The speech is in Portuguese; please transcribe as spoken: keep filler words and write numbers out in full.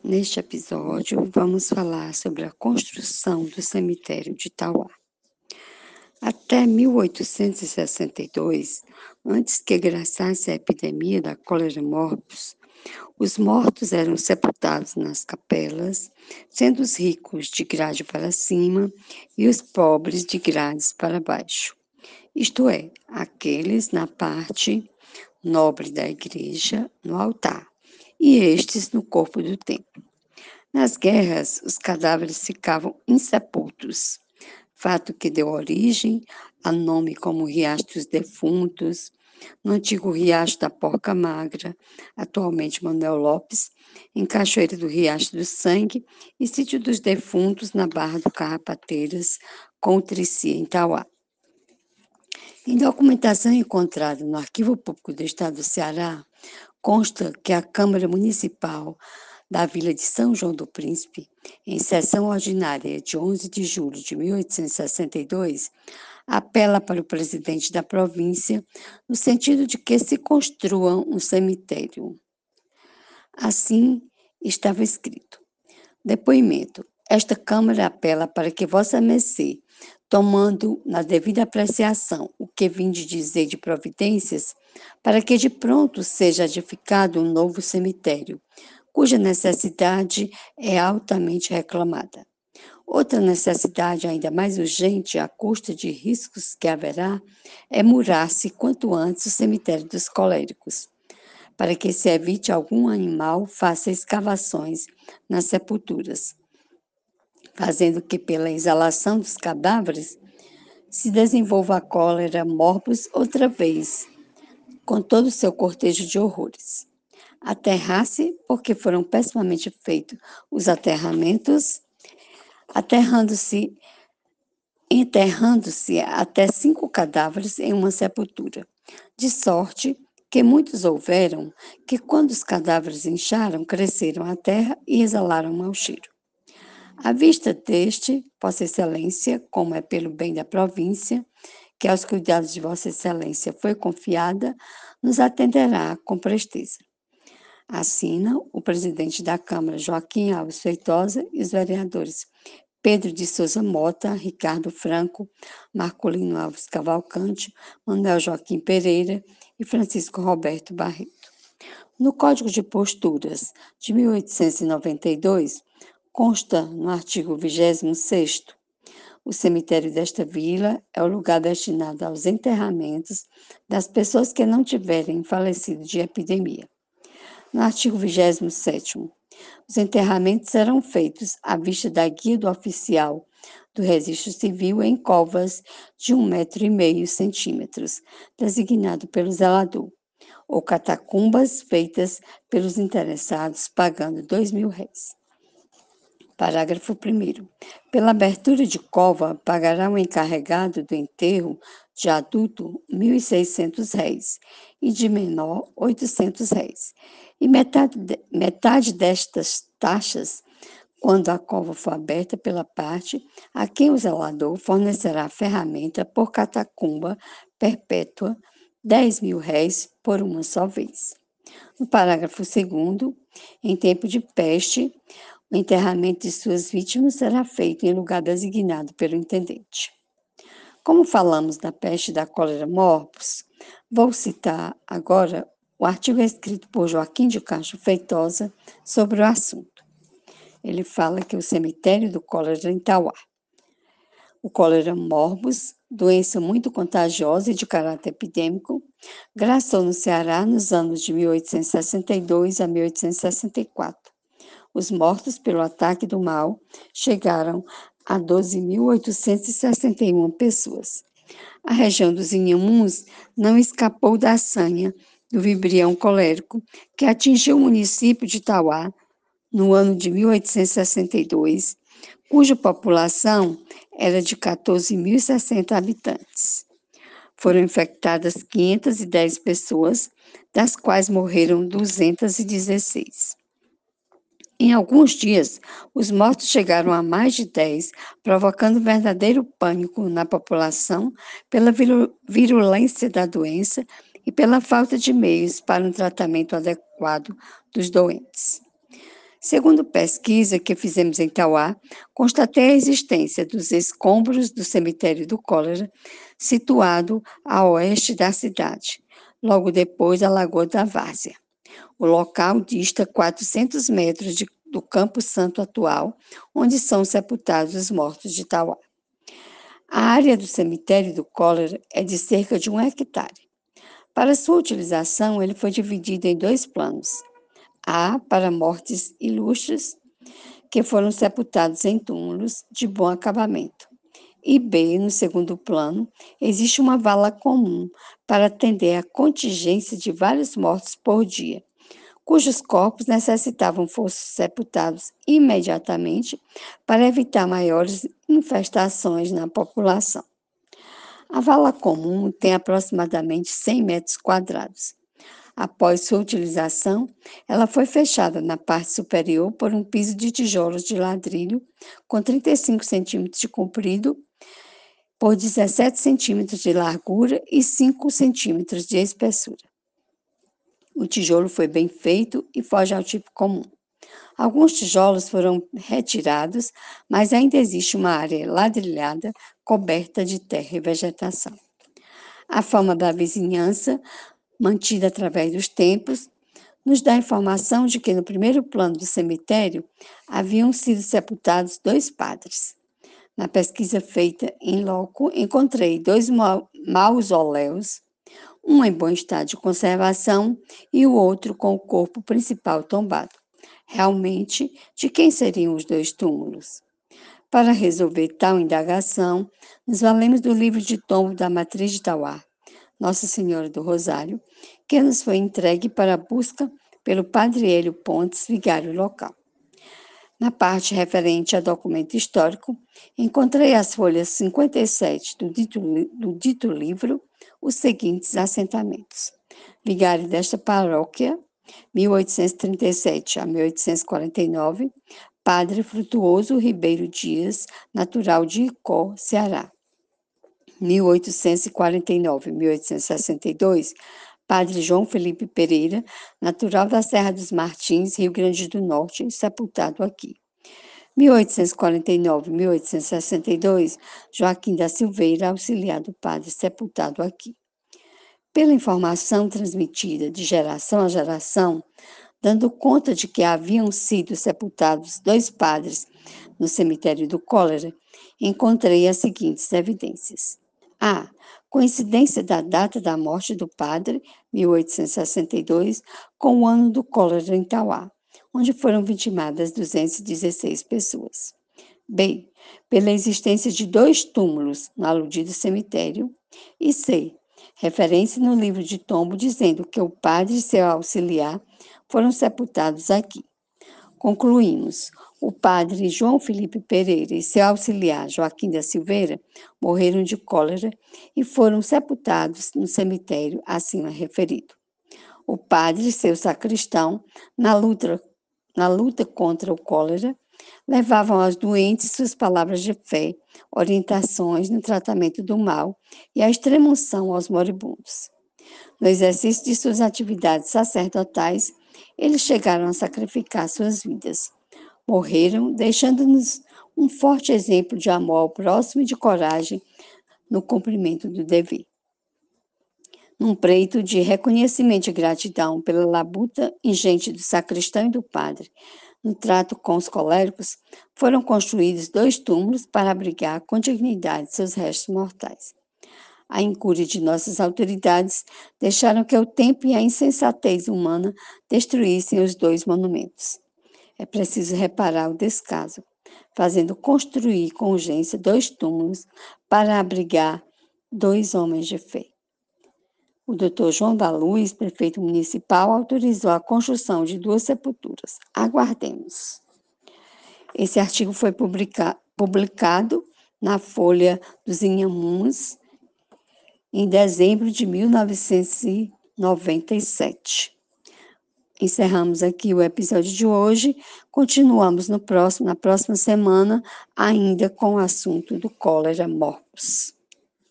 Neste episódio, vamos falar sobre a construção do cemitério de Itauá. Até mil oitocentos e sessenta e dois, antes que graçasse a epidemia da cólera morbus, os mortos eram sepultados nas capelas, sendo os ricos de grade para cima e os pobres de grades para baixo, isto é, aqueles na parte nobre da igreja, no altar, e estes no corpo do templo. Nas guerras, os cadáveres ficavam insepultos, fato que deu origem a nome como Riacho dos Defuntos, no antigo Riacho da Porca Magra, atualmente Manuel Lopes, em Cachoeira do Riacho do Sangue e Sítio dos Defuntos, na Barra do Carrapateiras, com o Trici, em Tauá. Em documentação encontrada no Arquivo Público do Estado do Ceará, consta que a Câmara Municipal da Vila de São João do Príncipe, em sessão ordinária de onze de julho de mil oitocentos e sessenta e dois, apela para o presidente da província no sentido de que se construa um cemitério. Assim estava escrito: depoimento. Esta Câmara apela para que Vossa Mercê, tomando na devida apreciação o que vim de dizer de providências, para que de pronto seja edificado um novo cemitério, cuja necessidade é altamente reclamada. Outra necessidade ainda mais urgente, à custa de riscos que haverá, é murar-se quanto antes o cemitério dos coléricos, para que se evite algum animal faça escavações nas sepulturas, fazendo que pela exalação dos cadáveres se desenvolva a cólera morbus outra vez, com todo o seu cortejo de horrores. Aterrar-se, porque foram pessimamente feitos os aterramentos, aterrando-se, enterrando-se até cinco cadáveres em uma sepultura, de sorte que muitos houveram que, quando os cadáveres incharam, cresceram a terra e exalaram mau cheiro. À vista deste, Vossa Excelência, como é pelo bem da província, que aos cuidados de Vossa Excelência foi confiada, nos atenderá com presteza. Assina o presidente da Câmara, Joaquim Alves Feitosa, e os vereadores Pedro de Souza Mota, Ricardo Franco, Marcolino Alves Cavalcante, Manuel Joaquim Pereira e Francisco Roberto Barreto. No Código de Posturas de mil oitocentos e noventa e dois, consta no artigo vigésimo sexto, o cemitério desta vila é o lugar destinado aos enterramentos das pessoas que não tiverem falecido de epidemia. No artigo vigésimo sétimo, os enterramentos serão feitos à vista da guia do oficial do registro civil em covas de um metro e meio centímetros, designado pelo zelador, ou catacumbas feitas pelos interessados pagando dois mil réis. Parágrafo primeiro. Pela abertura de cova, pagará o encarregado do enterro de adulto mil e seiscentos réis e de menor oitocentos réis. E metade, de, metade destas taxas, quando a cova for aberta pela parte, a quem o zelador fornecerá a ferramenta por catacumba perpétua, dez mil réis por uma só vez. No parágrafo segundo, em tempo de peste, o enterramento de suas vítimas será feito em lugar designado pelo intendente. Como falamos da peste e da cólera morbus, vou citar agora o artigo escrito por Joaquim de Castro Feitosa sobre o assunto. Ele fala que o cemitério do cólera em Itauá. O cólera morbus, doença muito contagiosa e de caráter epidêmico, graçou no Ceará nos anos de mil oitocentos e sessenta e dois a mil oitocentos e sessenta e quatro. Os mortos pelo ataque do mal chegaram a doze mil oitocentos e sessenta e uma pessoas. A região dos Inhamuns não escapou da sanha do vibrião colérico que atingiu o município de Itauá no ano de mil oitocentos e sessenta e dois, cuja população era de quatorze mil e sessenta habitantes. Foram infectadas quinhentas e dez pessoas, das quais morreram duzentas e dezesseis. Em alguns dias, os mortos chegaram a mais de dez, provocando verdadeiro pânico na população pela virulência da doença e pela falta de meios para um tratamento adequado dos doentes. Segundo pesquisa que fizemos em Tauá, constatei a existência dos escombros do cemitério do Cólera, situado a oeste da cidade, logo depois da Lagoa da Várzea. O local dista quatrocentos metros de, do Campo Santo atual, onde são sepultados os mortos de Tauá. A área do cemitério do Cólera é de cerca de um hectare. Para sua utilização, ele foi dividido em dois planos. A, para mortes ilustres, que foram sepultados em túmulos de bom acabamento. E B, no segundo plano, existe uma vala comum para atender à contingência de vários mortos por dia, cujos corpos necessitavam fossem sepultados imediatamente para evitar maiores infestações na população. A vala comum tem aproximadamente cem metros quadrados. Após sua utilização, ela foi fechada na parte superior por um piso de tijolos de ladrilho com trinta e cinco centímetros de comprido por dezessete centímetros de largura e cinco centímetros de espessura. O tijolo foi bem feito e foge ao tipo comum. Alguns tijolos foram retirados, mas ainda existe uma área ladrilhada coberta de terra e vegetação. A fama da vizinhança, mantida através dos tempos, nos dá a informação de que no primeiro plano do cemitério haviam sido sepultados dois padres. Na pesquisa feita em loco, encontrei dois mausoléus, um em bom estado de conservação e o outro com o corpo principal tombado. Realmente, de quem seriam os dois túmulos? Para resolver tal indagação, nos valemos do livro de tombo da matriz de Tauá, Nossa Senhora do Rosário, que nos foi entregue para busca pelo padre Hélio Pontes, vigário local. Na parte referente a documento histórico, encontrei as folhas cinquenta e sete do dito, do dito livro os seguintes assentamentos. Vigário desta paróquia, mil oitocentos e trinta e sete a mil oitocentos e quarenta e nove, Padre Frutuoso Ribeiro Dias, natural de Icó, Ceará. mil oitocentos e quarenta e nove a mil oitocentos e sessenta e dois, Padre João Felipe Pereira, natural da Serra dos Martins, Rio Grande do Norte, sepultado aqui. mil oitocentos e quarenta e nove a mil oitocentos e sessenta e dois, Joaquim da Silveira, auxiliar do padre, sepultado aqui. Pela informação transmitida de geração a geração, dando conta de que haviam sido sepultados dois padres no cemitério do Cólera, encontrei as seguintes evidências. A. Coincidência da data da morte do padre, mil oitocentos e sessenta e dois, com o ano do cólera em Tauá, onde foram vitimadas duzentas e dezesseis pessoas. B. Pela existência de dois túmulos no aludido cemitério. E C. Referência no livro de tombo dizendo que o padre e seu auxiliar foram sepultados aqui. Concluímos, o padre João Felipe Pereira e seu auxiliar Joaquim da Silveira morreram de cólera e foram sepultados no cemitério acima referido. O padre e seu sacristão, na luta, na luta contra o cólera, levavam aos doentes suas palavras de fé, orientações no tratamento do mal e a extrema-unção aos moribundos. No exercício de suas atividades sacerdotais, eles chegaram a sacrificar suas vidas. Morreram, deixando-nos um forte exemplo de amor ao próximo e de coragem no cumprimento do dever. Num preito de reconhecimento e gratidão pela labuta ingente do sacristão e do padre, no trato com os coléricos, foram construídos dois túmulos para abrigar com dignidade seus restos mortais. A incúria de nossas autoridades deixaram que o tempo e a insensatez humana destruíssem os dois monumentos. É preciso reparar o descaso, fazendo construir com urgência dois túmulos para abrigar dois homens de fé. O doutor João da Luz, prefeito municipal, autorizou a construção de duas sepulturas. Aguardemos. Esse artigo foi publica- publicado na Folha dos Inhamuns, em dezembro de mil novecentos e noventa e sete. Encerramos aqui o episódio de hoje. Continuamos no próximo, na próxima semana, ainda com o assunto do cólera morbus.